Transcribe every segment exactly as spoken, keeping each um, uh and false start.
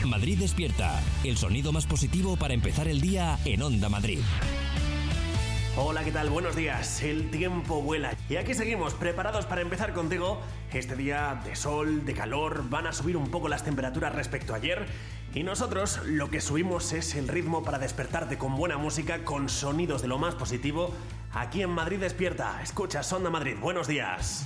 Madrid despierta, el sonido más positivo para empezar el día en Onda Madrid. Hola, ¿qué tal? Buenos días. El tiempo vuela y aquí seguimos preparados para empezar contigo. Este día de sol, de calor, van a subir un poco las temperaturas respecto a ayer y nosotros lo que subimos es el ritmo para despertarte con buena música, con sonidos de lo más positivo. Aquí en Madrid despierta, escuchas Onda Madrid. Buenos días.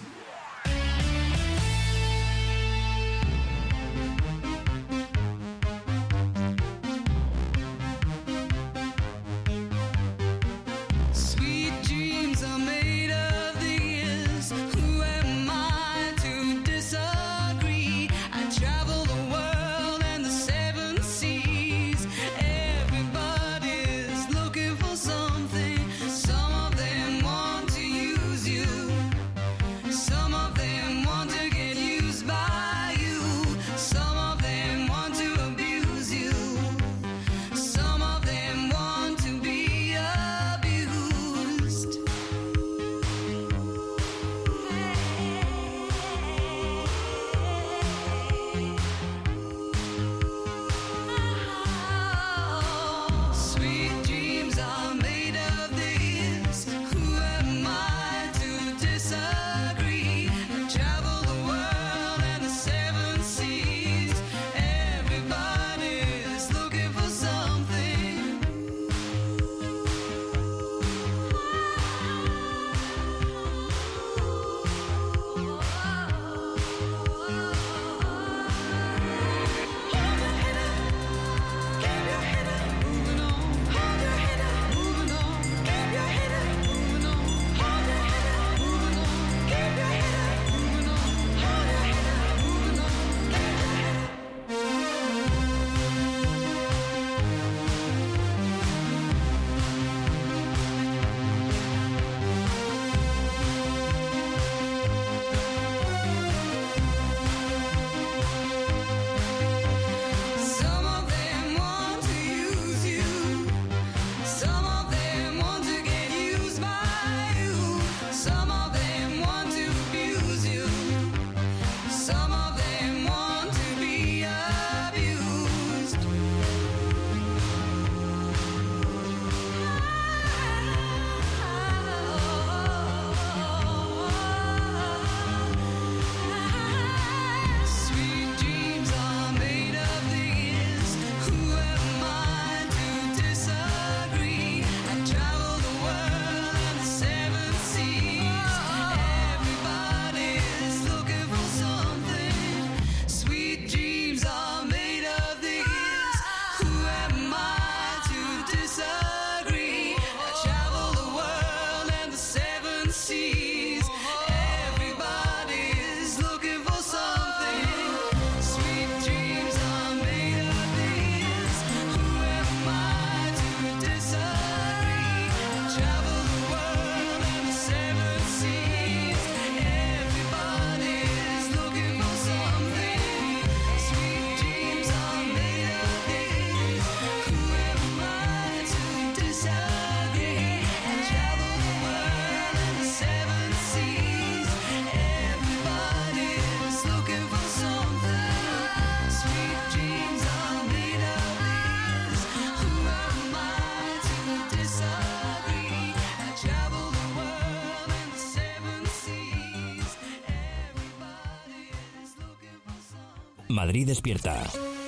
Madrid despierta.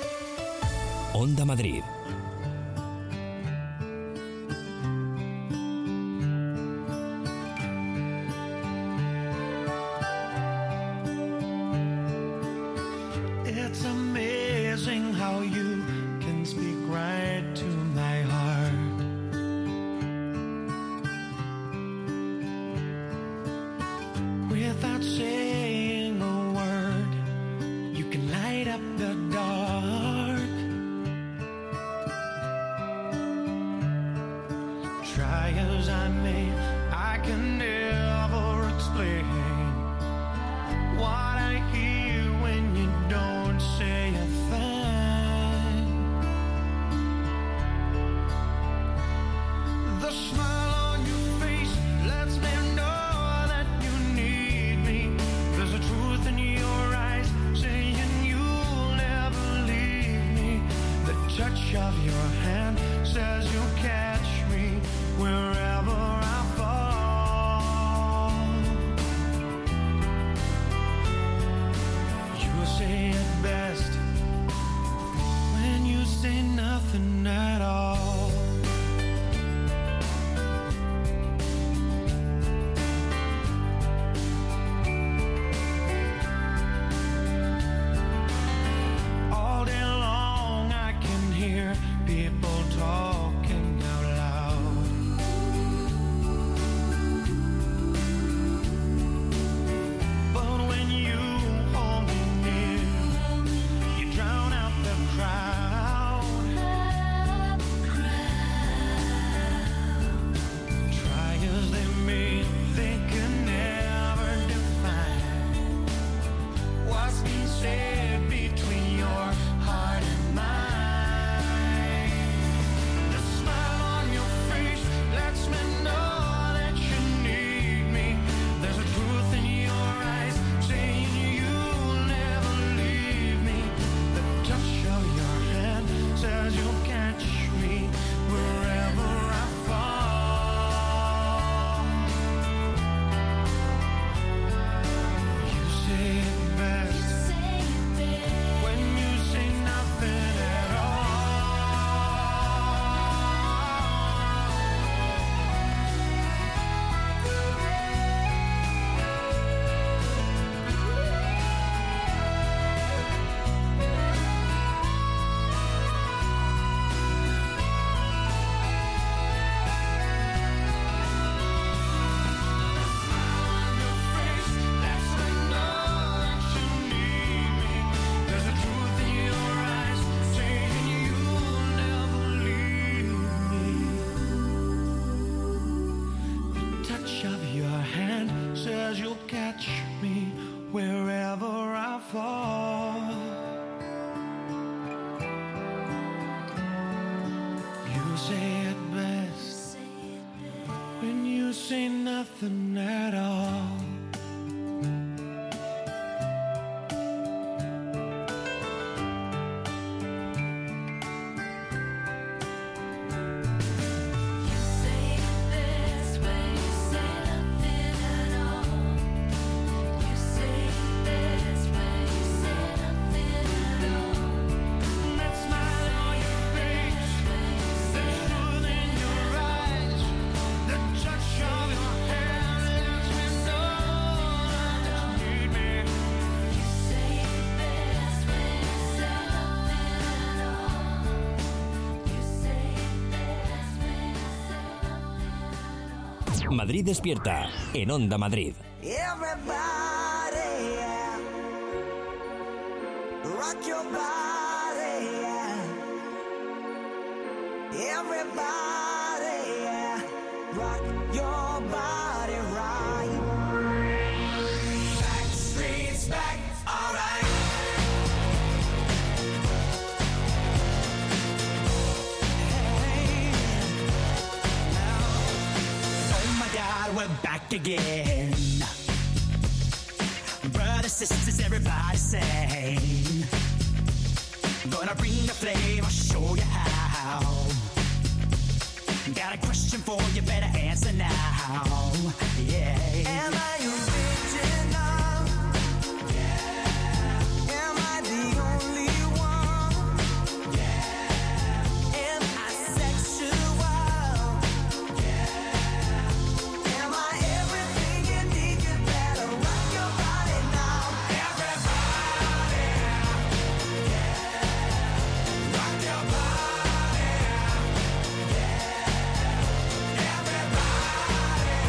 Onda Madrid. It's amazing how you can speak right to my heart. Without saying a word, you can light up the dark. Try as I may, I can never explain what I hear when you don't say a thing. The smile on your face lets me know that you need me. There's a truth in your eyes saying you'll never leave me. touch of your hand says you'll catch me wherever I fall. You say it best when you say nothing at all. Madrid despierta en Onda Madrid. Everybody, yeah. Rock your body, yeah. Everybody, yeah. Rock your body right. Back streets back, all right. Hey, now, oh my God, we're back again. Brothers, sisters, everybody sing. Gonna bring the flame, I'll show you how. Got a question for you, better answer now. Yeah. Am I original? Yeah. Am I the only one? Yeah. Am I sexual? Yeah. Am I everything you need? You better rock your body now. Everybody, yeah. Rock your body, yeah. Everybody,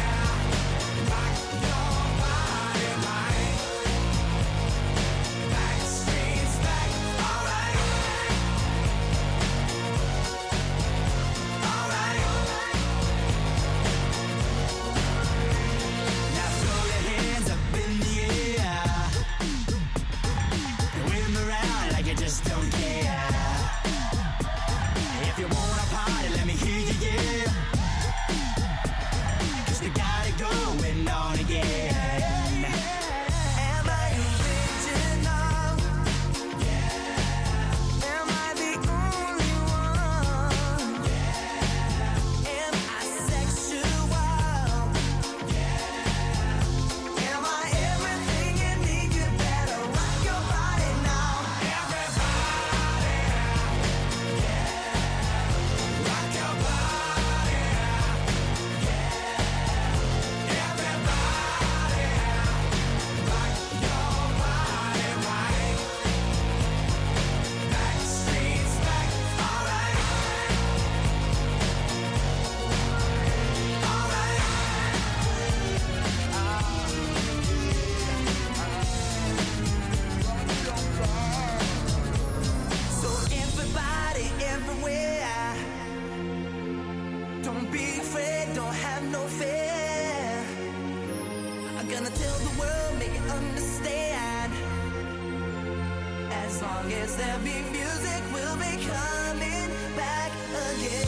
'cause there'll be music, we'll be coming back again.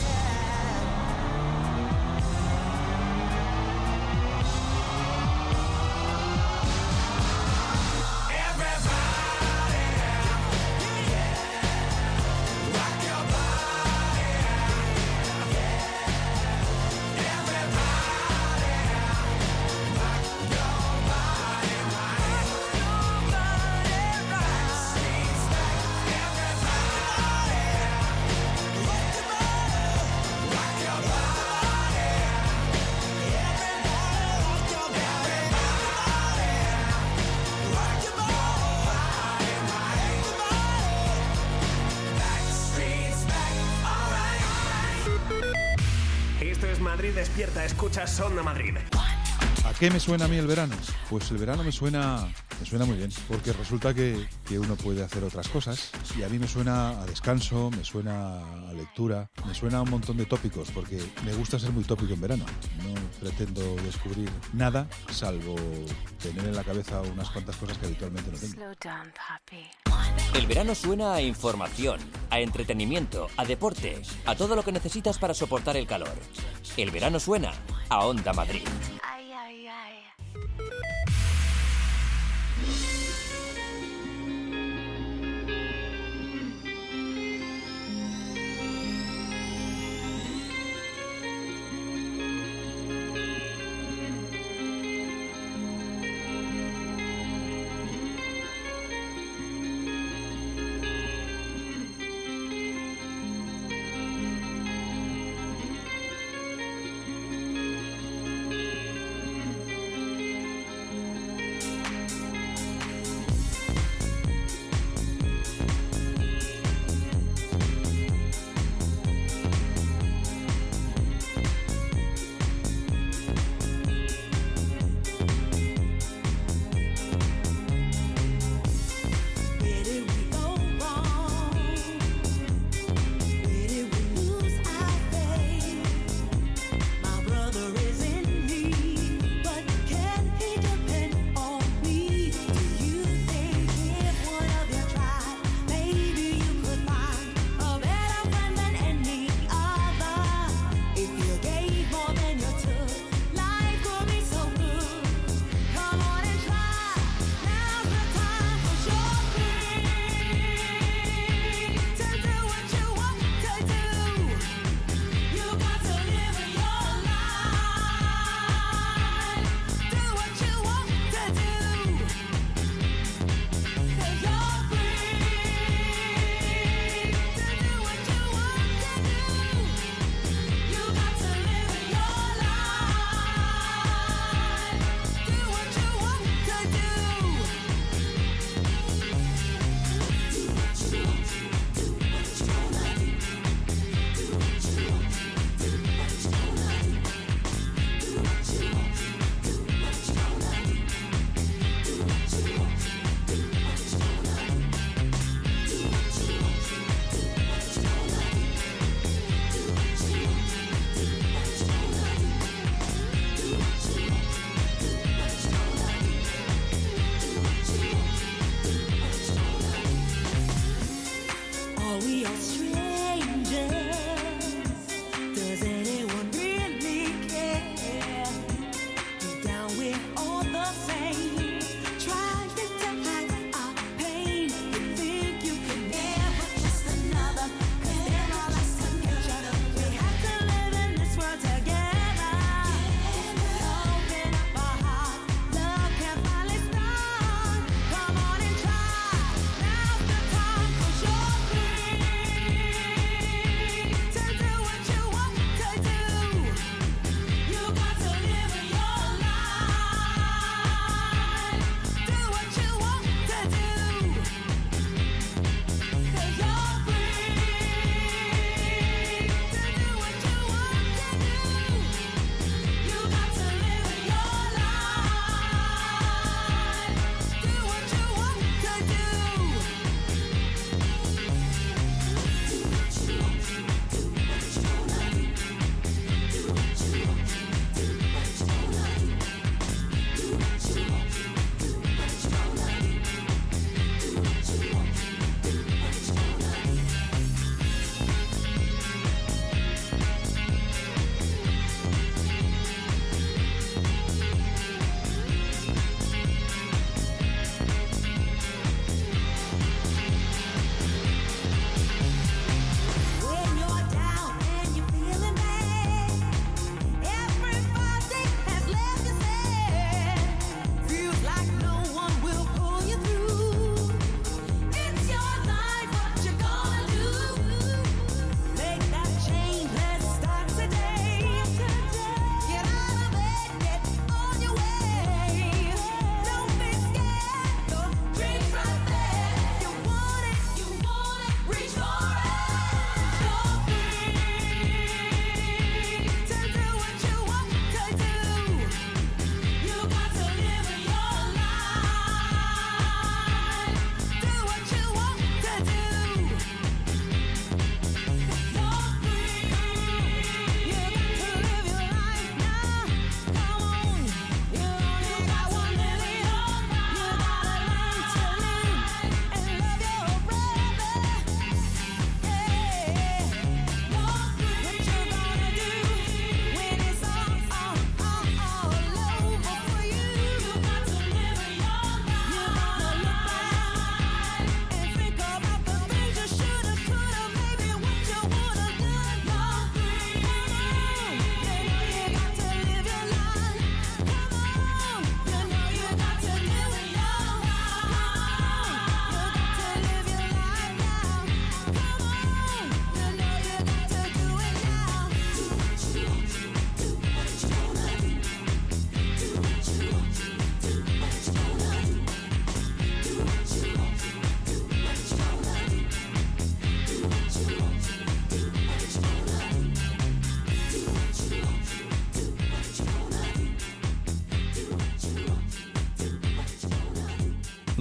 Madrid despierta, escuchas Onda Madrid. ¿A qué me suena a mí el verano? Pues el verano me suena, me suena muy bien, porque resulta que, que uno puede hacer otras cosas y a mí me suena a descanso, me suena a lectura, me suena a un montón de tópicos, porque me gusta ser muy tópico en verano. No pretendo descubrir nada, salvo tener en la cabeza unas cuantas cosas que habitualmente no tengo. El verano suena a información, a entretenimiento, a deporte, a todo lo que necesitas para soportar el calor. El verano suena a Onda Madrid. Ay, ay, ay.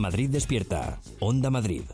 Madrid despierta. Onda Madrid.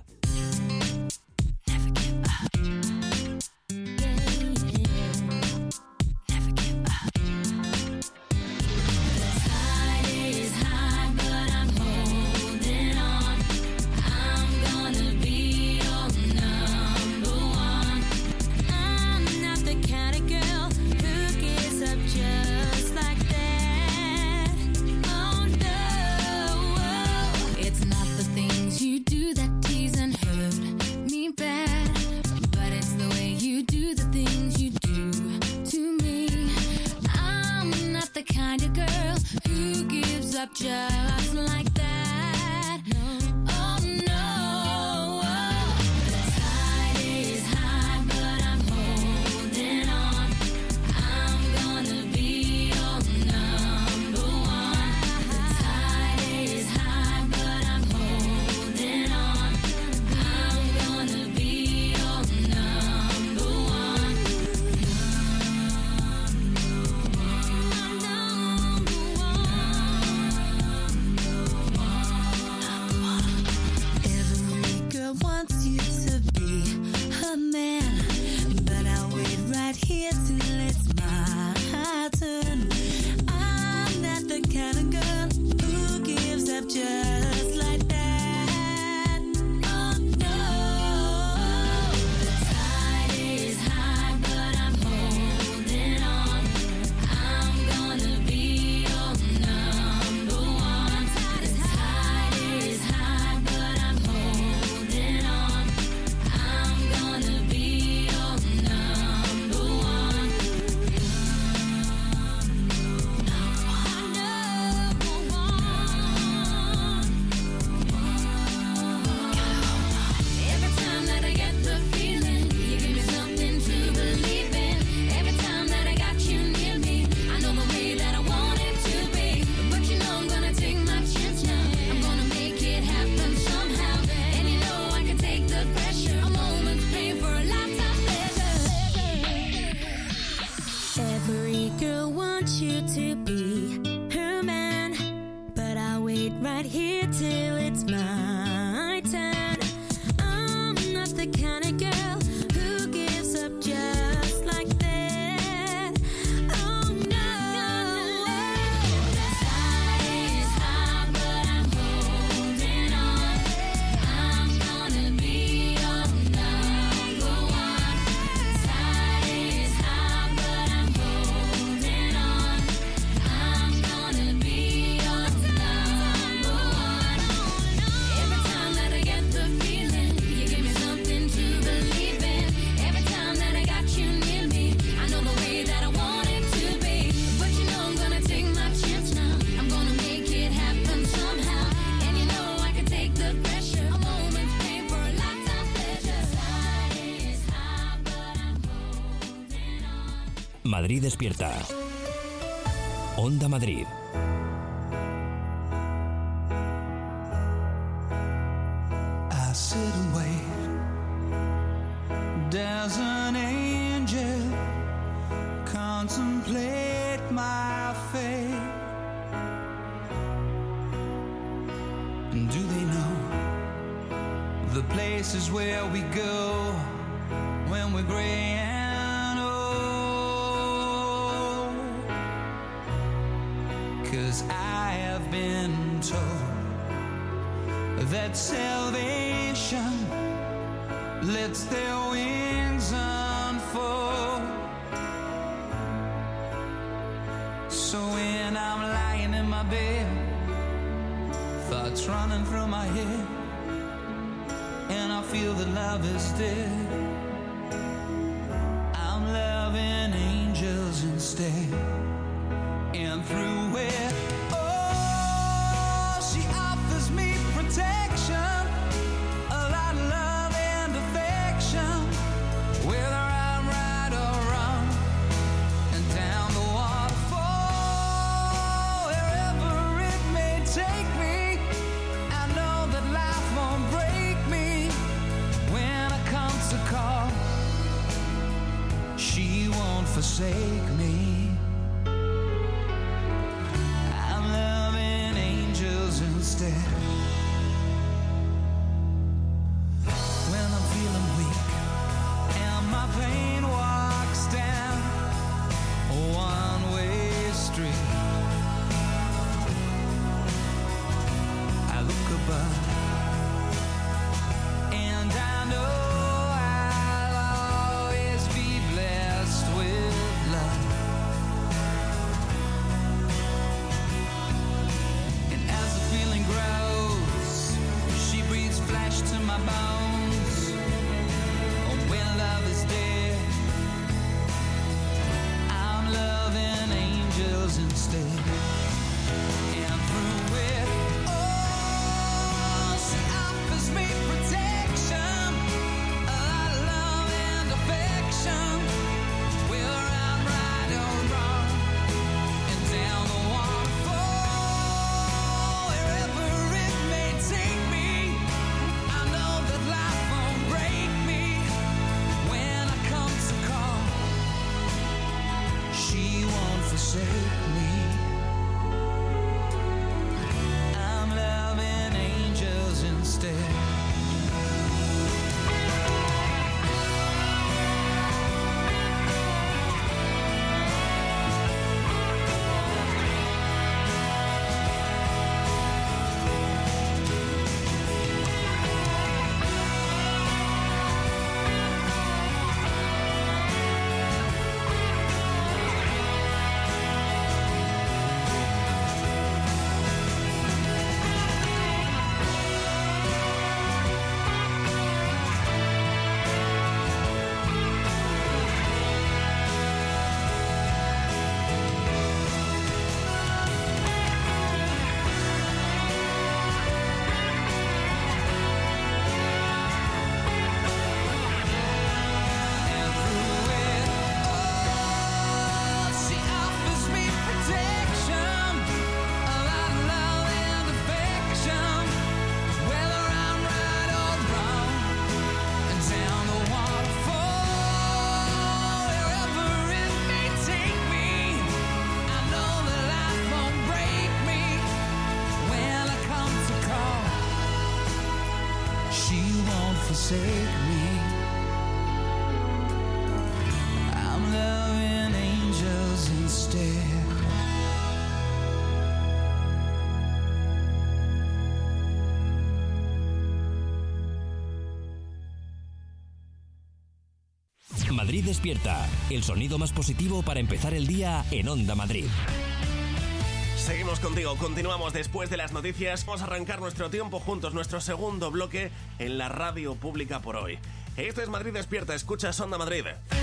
Just like that. Oh no, the tide is high, but I'm holding on. I'm gonna be your number one. The tide is high, but I'm holding on. I'm gonna be your number one. Number one. Every girl wants you to be her man, but I'll wait right here till it's my turn. I'm not the kind of girl who gives up just like that. Oh no, the tide is high, but I'm holding on. I'm gonna be your number one. The tide is high, but I'm holding on. I'm gonna be your number one. Number one. Every time that I get the feeling, you give me something to believe in. Every time that I got you near me, I know the way that I want it to be. But you know I'm gonna take my chance now. I'm gonna make it happen somehow. And you know I can take the pressure. A moment's pain for a lifetime pleasure. Every girl wants you to be her man, but I'll wait right here till it's my turn. I'm not the kind of girl who gives up just like that. Oh no, the tide is high, but I'm holding on. I'm gonna be your number one. The tide is high, but I'm holding on. I'm gonna be your number one. Every time that I get the feeling, you give me something to believe in. Every time that I got you near me, I know the way that I want it to be. But you know I'm gonna take my chance now. I'm gonna make it happen somehow. And you know I can take the pressure. A moment's pain for a lifetime pleasure. The tide is high, but I'm holding on. Madrid despierta. Onda Madrid. I sit and wait. Does an angel contemplate my fate? And do they know the places where we go when we're gray and old? 'Cause I have been told that salvation lets their wings unfold. So when I'm lying in my bed, thoughts running through my head, and I feel that love is dead, I'm loving angels instead. And through it, oh, she offers me protection, a lot of love and affection, whether I'm right or wrong, and down the waterfall, wherever it may take me, I know that life won't break me when I come to call. She won't forsake me. I'm loving angels instead. Madrid despierta, el sonido más positivo para empezar el día en Onda Madrid. Seguimos contigo, continuamos después de las noticias. Vamos a arrancar nuestro tiempo juntos, nuestro segundo bloque en la radio pública por hoy. Esto es Madrid despierta, escuchas Onda Madrid.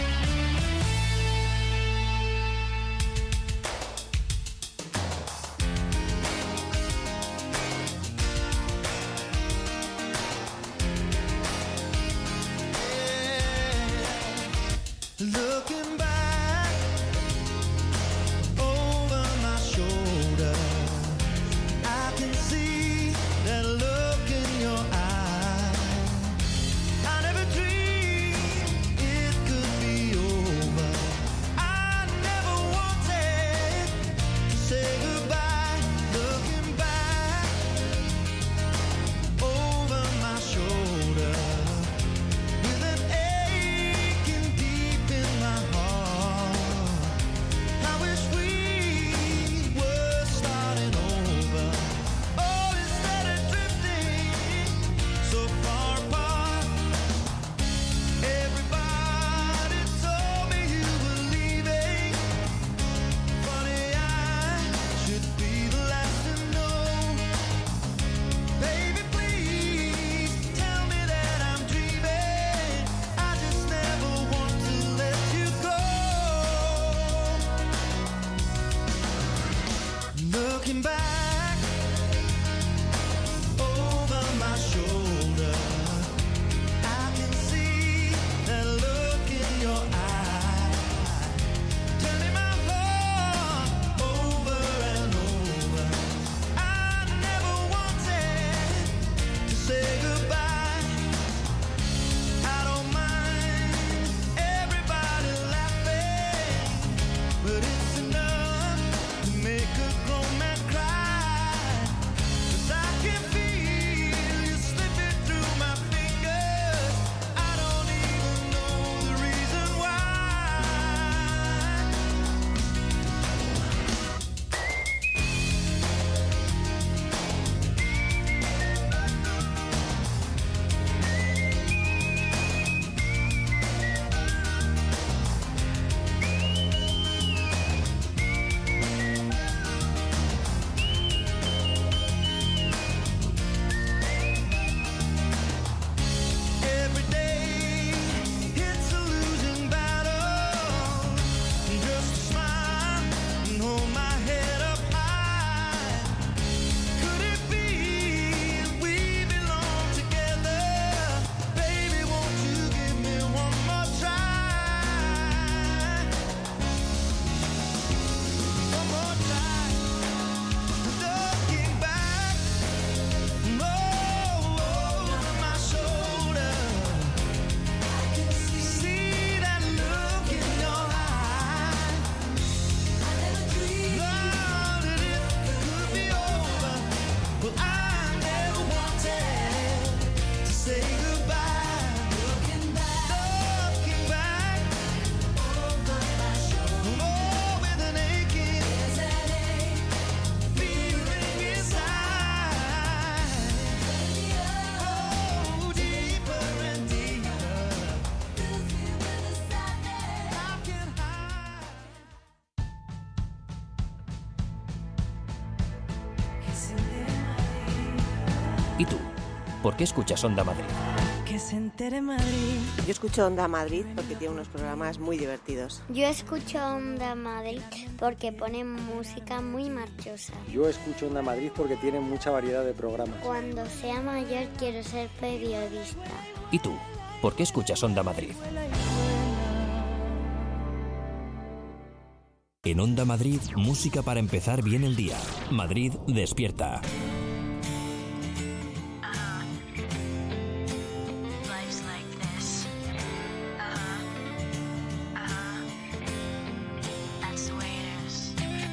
Looking back over my shoulder, I can see that look in your eye. I never dreamed it could be over. I never wanted to say goodbye. Looking back over my shoulder. Looking back over my shoulder, I can see that look in your eye, turning my heart over and over. I never wanted to say goodbye. I don't mind everybody laughing, but it's enough to make a grown man cry. 'Cause I can feel you slipping through my fingers. I don't even know the reason why. Every day it's a losing battle. Just smile and hold my head up high. Could it be we belong together? Baby, won't you give me one more try? One more try. Looking back over my shoulder, I can see that look in your eye. I never dreamed that it could be over. Well, I never wanted to say goodbye. Looking back, looking back over my shoulder, oh, with an aching, there's that ache, feeling inside. Oh, deeper and deeper, fills me with a sadness I can hide. ¿Y tú? ¿Por qué escuchas Onda Madrid? Que se entere Madrid. Yo escucho Onda Madrid porque tiene unos programas muy divertidos. Yo escucho Onda Madrid porque ponen música muy marchosa. Yo escucho Onda Madrid porque tiene mucha variedad de programas. Cuando sea mayor quiero ser periodista. ¿Y tú? ¿Por qué escuchas Onda Madrid? En Onda Madrid, música para empezar bien el día. Madrid despierta. Life's like this. Uh-huh. Uh-huh. That's the way it is.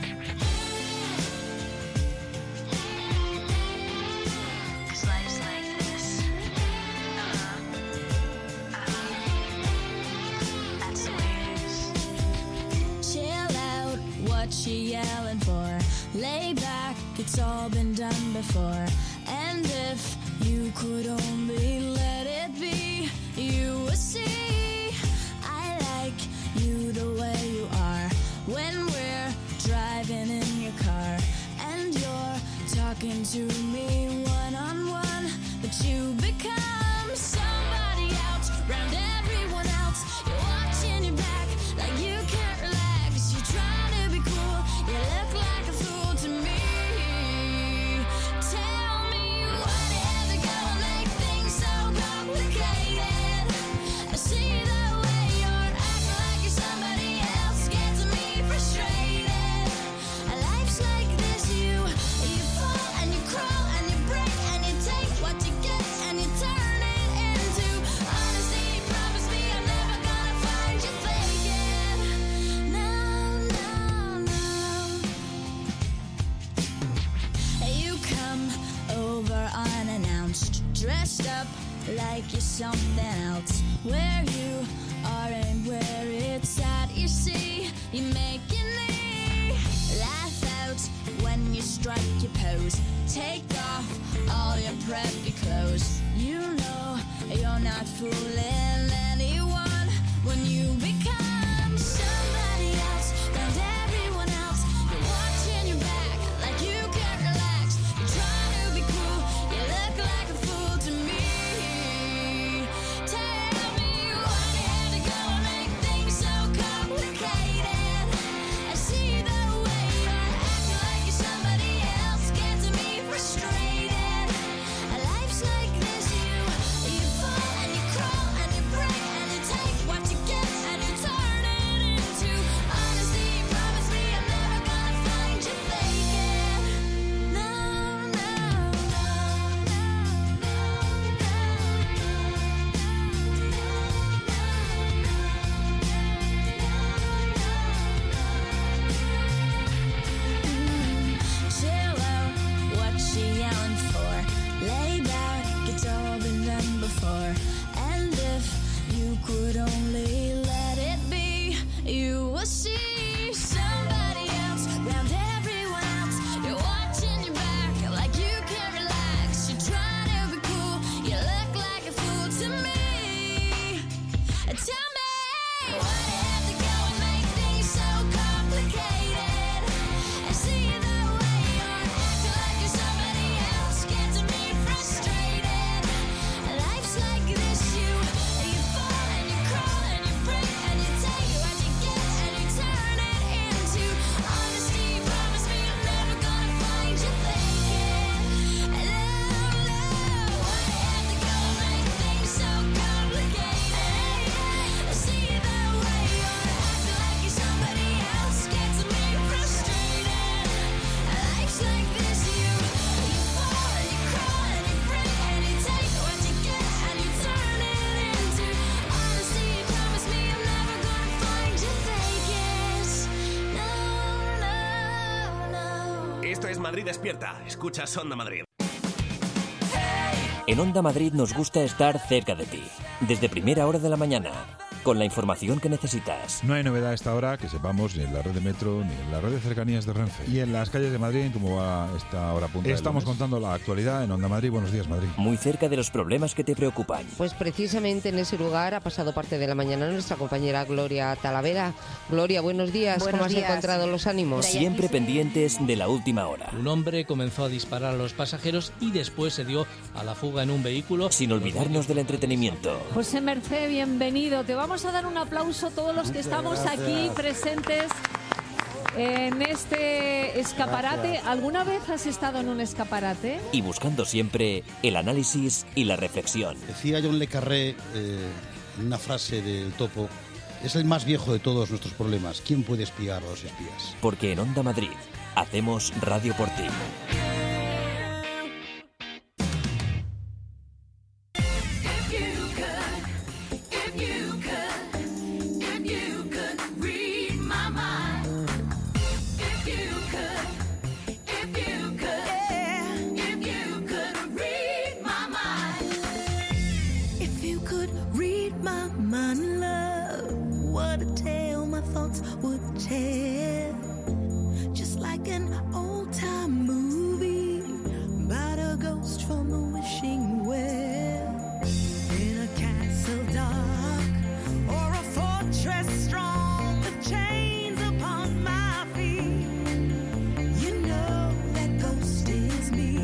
'Cause life's like this. Uh-huh. Uh-huh. That's the way it is. Chill out, what you yelling for? Lay back, it's all been done before. And if you could only let it be, you would see I talking to me one on one, but you become somebody else, round everyone else. You're watching your back like you can't relax. You're trying to be cool, you look like a fool to me. Tell me what ever gonna make things so complicated. I see the way you're acting like you're somebody else, gets me frustrated. A life's like this, you you fall and you crawl and you break and you take what you get and you turn it into honesty. Promise me I'm never gonna find you faking. No, no, no. You come over unannounced, dressed up like you're something else. Where you are and where it's at, you see, you making me laugh out when you strike your pose. Take off all your preppy clothes. You know you're not fooling anyone when you become somebody else, round everyone else. You're watching your back like you can't relax. You're trying to be cool, you look like a fool to me. Tell me what you had to go and make things so complicated. I see the way you're acting like you're somebody else, gets me frustrated. A life's like this, you you fall and you crawl and you break and you take what you get and you turn it into honesty. Promise me I'm never gonna find you faking. No, no, chill out, what she yelling for? Lay back, it's all been done before. And if you could only let it be, you will see somebody else, round everyone else. You're watching your back like you can't relax. You're trying to be cool, you look like a fool to me. Tell me what you have to go and make things so complicated. I see the way you're acting like you're somebody else, gets me frustrated. Life's like this, you you fall and you crawl and you break and you take what you get and you turn it into honesty. Promise me I'm never gonna find you faking. No, no, what you have to go and make things so complicated. I see the way you're acting like you're somebody else, gets me frustrated. Life's like this, you you fall and you crawl and you break and you take what you get and you turn it into honesty. Promise me I'm never gonna find you faking. No, no, no. Esto es Madrid Despierta. Escuchas Onda Madrid. En Onda Madrid nos gusta estar cerca de ti, desde primera hora de la mañana, con la información que necesitas. No hay novedad a esta hora que sepamos ni en la red de metro ni en la red de cercanías de Renfe. Y en las calles de Madrid, como va esta hora punta. Estamos contando la actualidad en Onda Madrid. Buenos días, Madrid. Muy cerca de los problemas que te preocupan. Pues precisamente en ese lugar ha pasado parte de la mañana nuestra compañera Gloria Talavera. Gloria, buenos días. Buenos ¿Cómo días. has encontrado los ánimos? Siempre pendientes de la última hora. Un hombre comenzó a disparar a los pasajeros y después se dio a la fuga en un vehículo. Sin olvidarnos del entretenimiento. José Mercé, bienvenido. Te vamos a dar un aplauso todos los que estamos aquí presentes en este escaparate. Gracias. ¿Alguna vez has estado en un escaparate? Y buscando siempre el análisis y la reflexión. Decía John Le Carré eh, en una frase del Topo: es el más viejo de todos nuestros problemas. ¿Quién puede espiar a los espías? Porque en Onda Madrid hacemos radio por ti. Just like an old-time movie about a ghost from a wishing well, in a castle dark or a fortress strong with chains upon my feet. You know that ghost is me.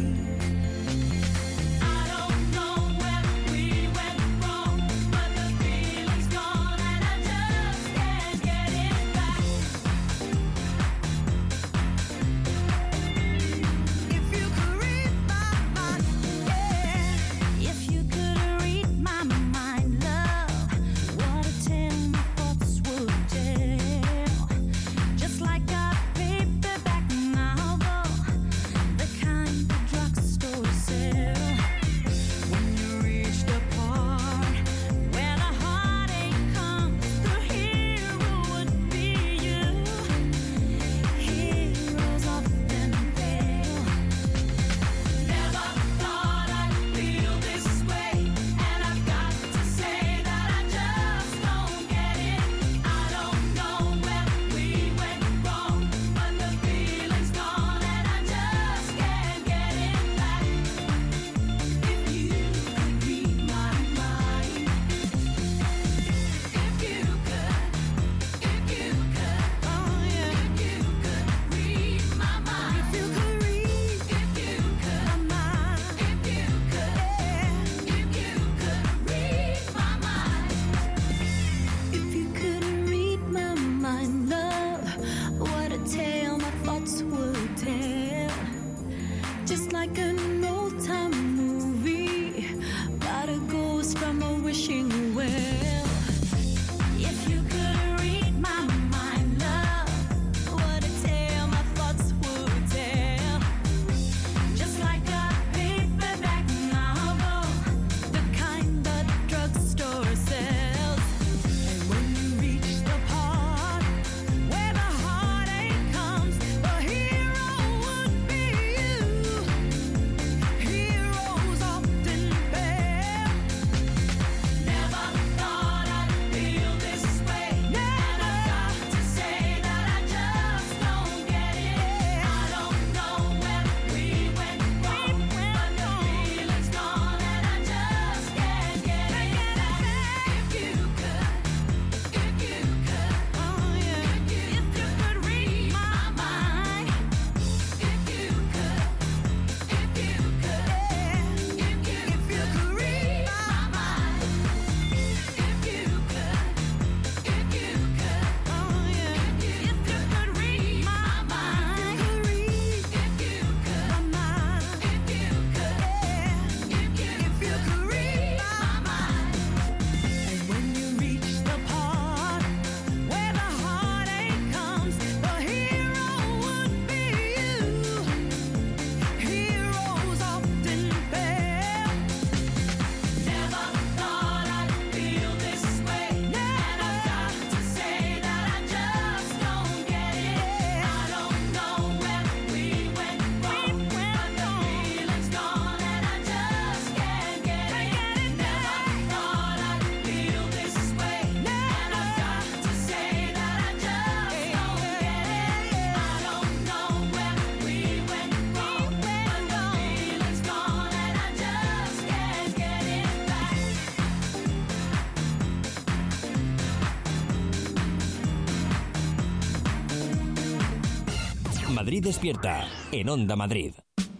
Madrid Despierta, en Onda Madrid.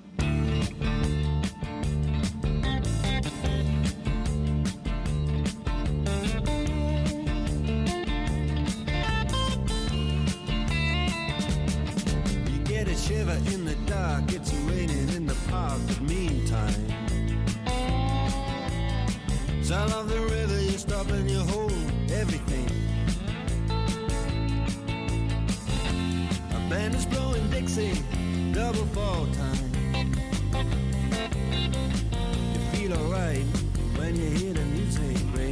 You get a shiver in the dark, it's raining in the park, but meantime, sound of the river, you stop and you hold everything. A band is blowing Dixie, double fall time. You feel alright when you hear the music ring.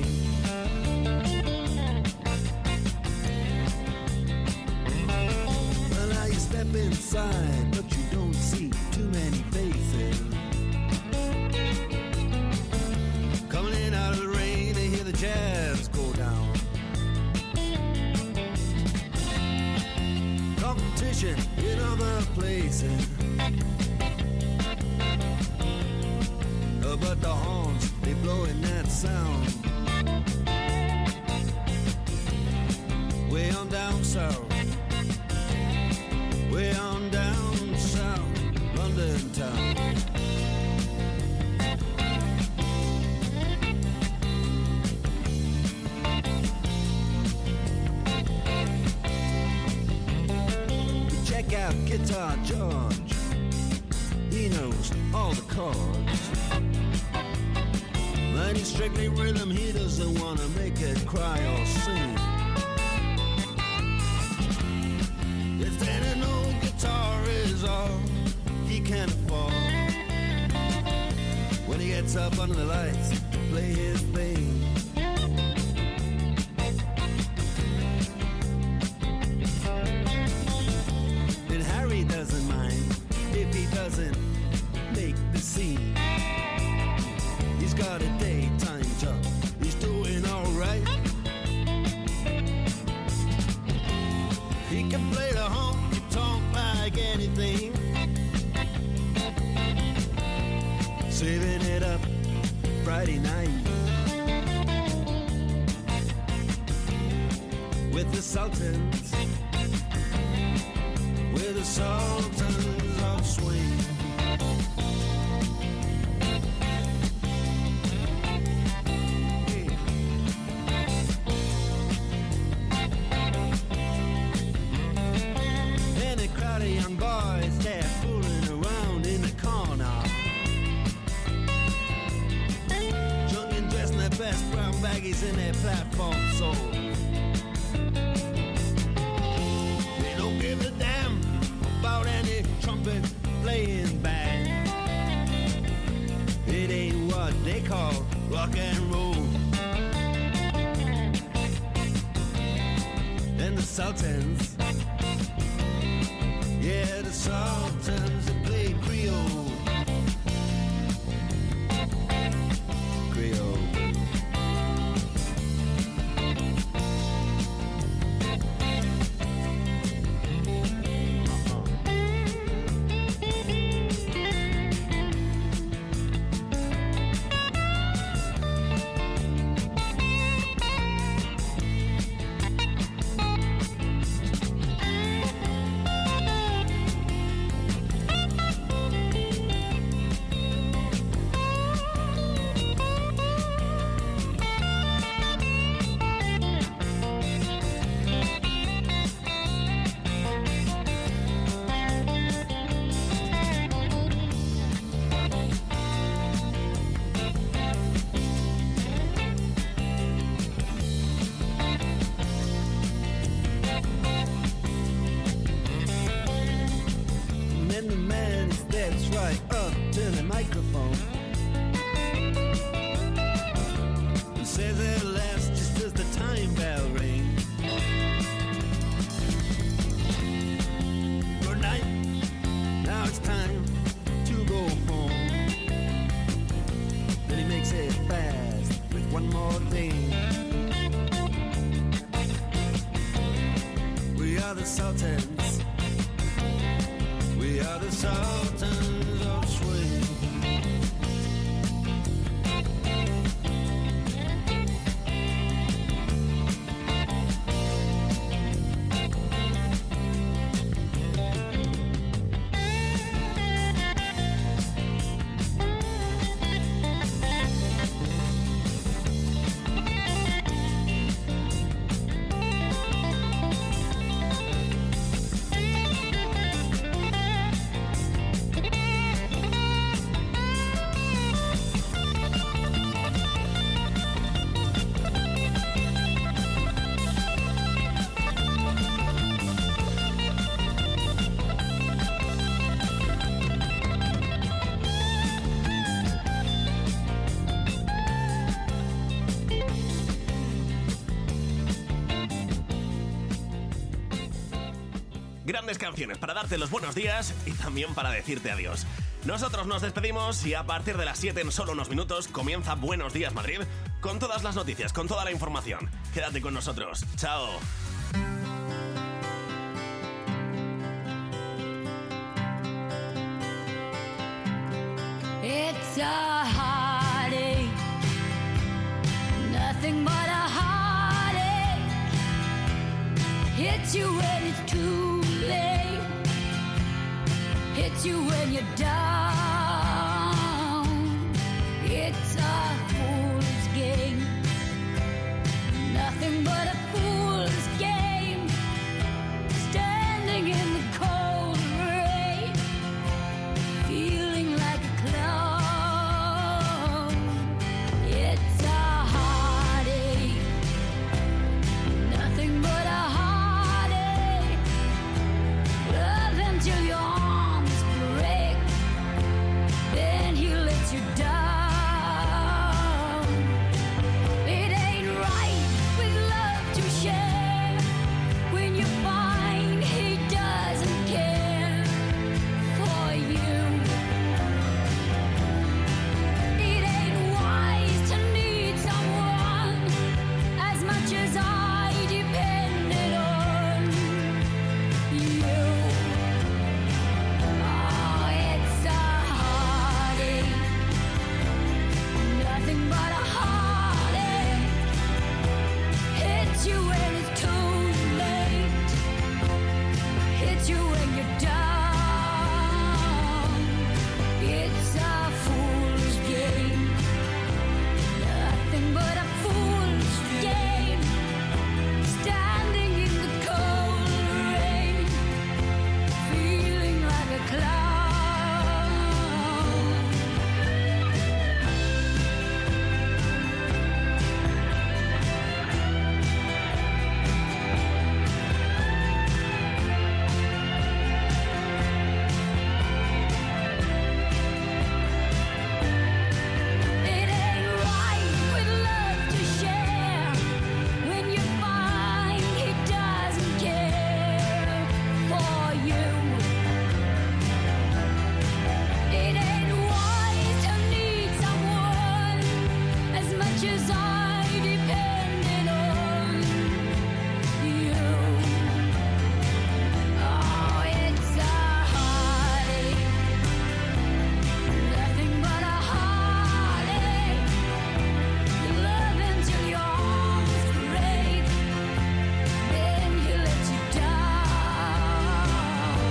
Well, now you step inside, but you don't see too many faces. Coming in out of the rain, they hear the jazz go down. Competition in other places, uh, but the horns, they blowing that sound. Way on down south, way on down south, London town. Check out Guitar George, he knows all the chords. When he's strictly rhythm, he doesn't want to make it cry or sing. If then an old guitar is all he can afford, when he gets up under the lights to play his thing, and Harry doesn't mind if he doesn't make the scene. He's got a daytime job, he's doing alright. He can play the honky tonk like anything, saving it up Friday night with the Sultans, with the Sultans of Swing. And a crowd of young boys, they're fooling around in the corner, drunk and dressed in their best brown baggies in their platform soles. They don't give a damn about any trumpet playing band. It ain't what they call rock and roll. And the Sultans, yeah, the Sultans, they play Creole. Creole. And then the man steps right up to the microphone and says at last, just as the time bell rings, good night, now it's time to go home. Then he makes it fast with one more thing. We are the Sultans, we are the Sultans of Swing. Grandes canciones para darte los buenos días y también para decirte adiós. Nosotros nos despedimos y a partir de las siete en solo unos minutos comienza Buenos Días Madrid con todas las noticias, con toda la información. Quédate con nosotros. Chao. It's a heartache, nothing but a heartache. Hits you when it's too late, hits you when you're down. It's a fool's game, nothing but a fool's game. Standing in the cold rain, feeling like a clown. It's a heartache, nothing but a heartache. Love until your arms break, then he lets you down. It ain't right with love to share when you find he doesn't care for you. It ain't wise to need someone as much as I depended on you. Oh, it's a heartache, nothing but a heartache. Hits you when it's too late, hits you when you're down. It's a fool's game, nothing but a fool's game. Standing in the cold rain, feeling like a clown. It ain't right with love to share when you find he doesn't care for you. It ain't wise to need someone as much as I depended on you. Oh, it's a heartache, nothing but a heartache. You love until your arms break, then he lets you down.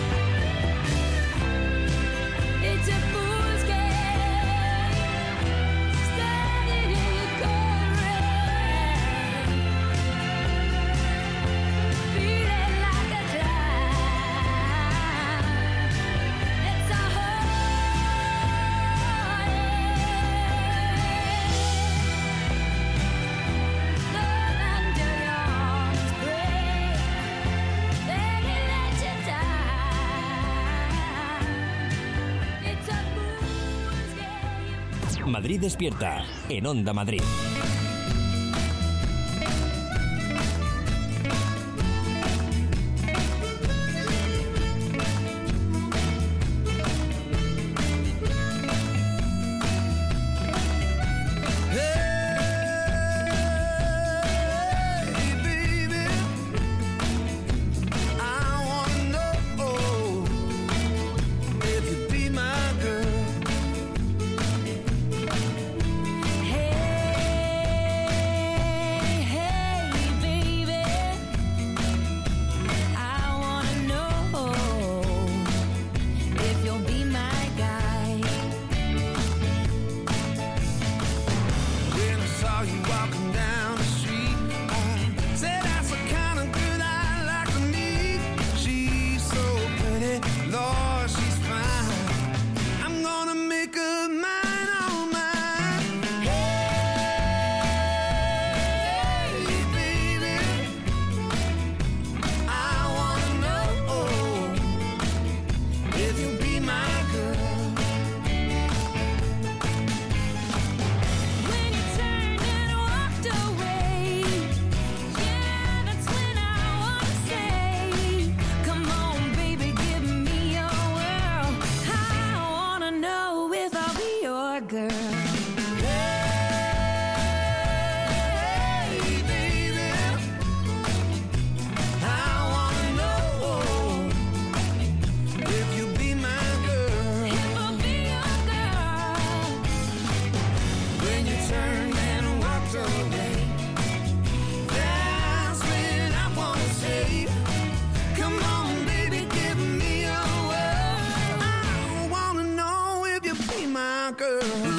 It's a fool's game, standing in the cold rain, feeling like a clown. It's a heartache, love until your arms break, then he lets you down. It's a fool's game. Madrid despierta en Onda Madrid. Hey, baby, I wanna know if you be my girl. Hey, my girl.